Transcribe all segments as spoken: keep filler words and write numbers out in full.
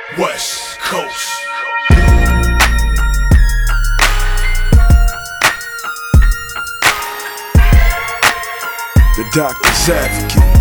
West Coast. The Doctor's Advocate.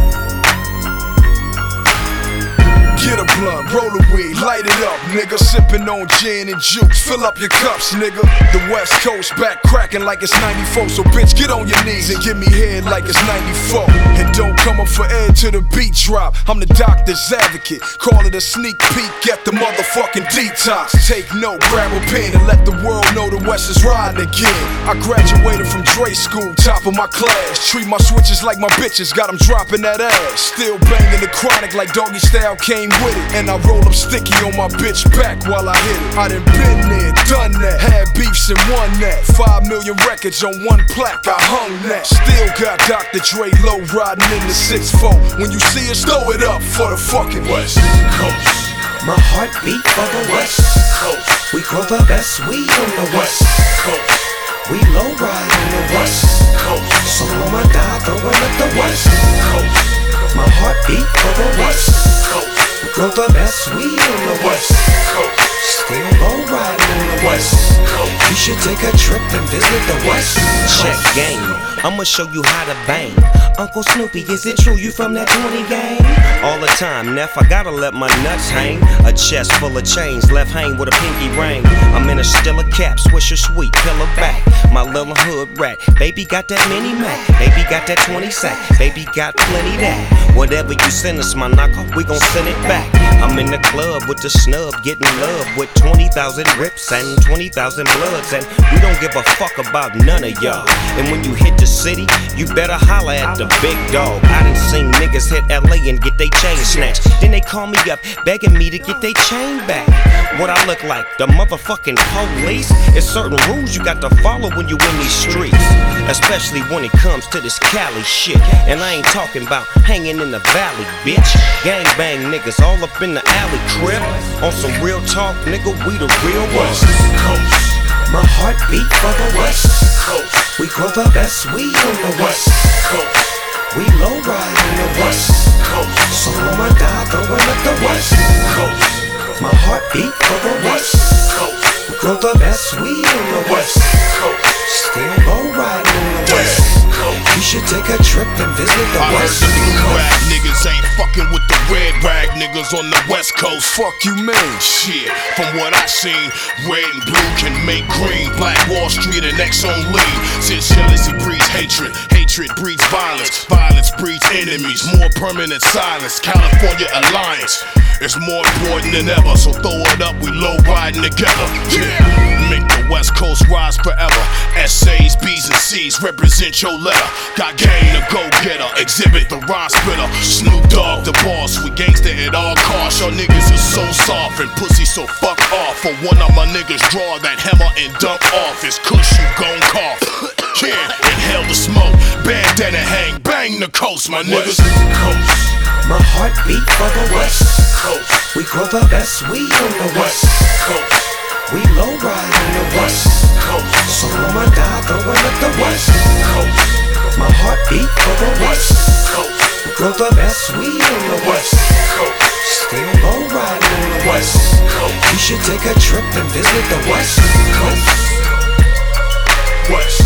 Get a blunt, roll a weed, light it up, nigga. Sippin' on gin and juice, fill up your cups, nigga. The West Coast back crackin' like it's ninety-four. So bitch, get on your knees and give me head like it's ninety-four. And don't come up for air till the beat drop. I'm the Doctor's Advocate, call it a sneak peek at the motherfucking detox. Take note, grab a pen and let the world know the West is riding again. I graduated from Dre school, top of my class. Treat my switches like my bitches, got them dropping that ass. Still banging the chronic like Doggy Style came with it. And I roll up sticky on my bitch back while I hit it. I done been there, done that, had beefs and won that. Five million records on one plaque, I hung that. Still got Doctor Dre low riding in the six four. When you see us, throw it up for the fucking West Coast. My heartbeat for the West Coast. We grow the best weed on the West Coast. We low ride on the West Coast. So I'ma die throwing up the West Coast. My heartbeat for the West Coast. We grow the best weed on the West Coast. Still low riding on the West Coast. You should take a trip and visit the West Coast. Check game, I'ma show you how to bang. Uncle Snoopy, is it true you from that twenty gang? All the time, Neff, I gotta let my nuts hang. A chest full of chains, left hang with a pinky ring. I'm in a Stella cap, swisher sweet, pillar back. My little hood rat, baby got that mini Mac. Baby got that twenty sack, baby got plenty that. Whatever you send us, my knocker, we gon' send it back. I'm in the club with the snub, getting love with twenty thousand rips and twenty thousand bloods. And we don't give a fuck about none of y'all. And when you hit the city, you better holler at the big dog. I done seen niggas hit L A and get they chain snatched. Then they call me up, begging me to get they chain back. What I look like, the motherfucking police? It's certain rules you got to follow when you in these streets. Especially when it comes to this Cali shit. And I ain't talking about hanging in the valley, bitch. Gang bang niggas all up in the alley crib. On some real talk, nigga, we the real West Coast. My heartbeat for the West Coast. We grow the best weed on the West Coast. We low ride on the West Coast. So I'ma die throwing up the West Coast. My heartbeat for the West Coast. We grow the best weed on the West Coast. Still low riding on the West Coast. You should take a trip and visit the I West heard the blue Coast. rag niggas ain't fucking with the red rag niggas on the West Coast. Fuck you mean? Shit, from what I seen, red and blue can make green. Black Wall Street and X on lean. Since jealousy breeds hatred, hatred breeds violence, violence breeds enemies. More permanent silence. California alliance is more important than ever. So throw it up, we low riding together. Yeah, make the West Coast rise forever. Essays, B's and C's represent your letter. Got game to go getter, exhibit the rhyme spitter. Snoop Dogg the boss, we gangsta at all costs. Y'all niggas is so soft and pussy, so fuck off. For one of my niggas draw that hammer and dunk off. It's kush you gon' cough. Yeah, inhale the smoke, bandana hang, bang the coast, my niggas. West Coast. My heartbeat for the West Coast. We grow the best weed on the West Coast. We low ride on the West Coast. So I'ma die throwing up the West Coast. My heartbeat for the West Coast. We grow the best weed on the West Coast. Still low riding on the West Coast. You should take a trip and visit the West Coast. West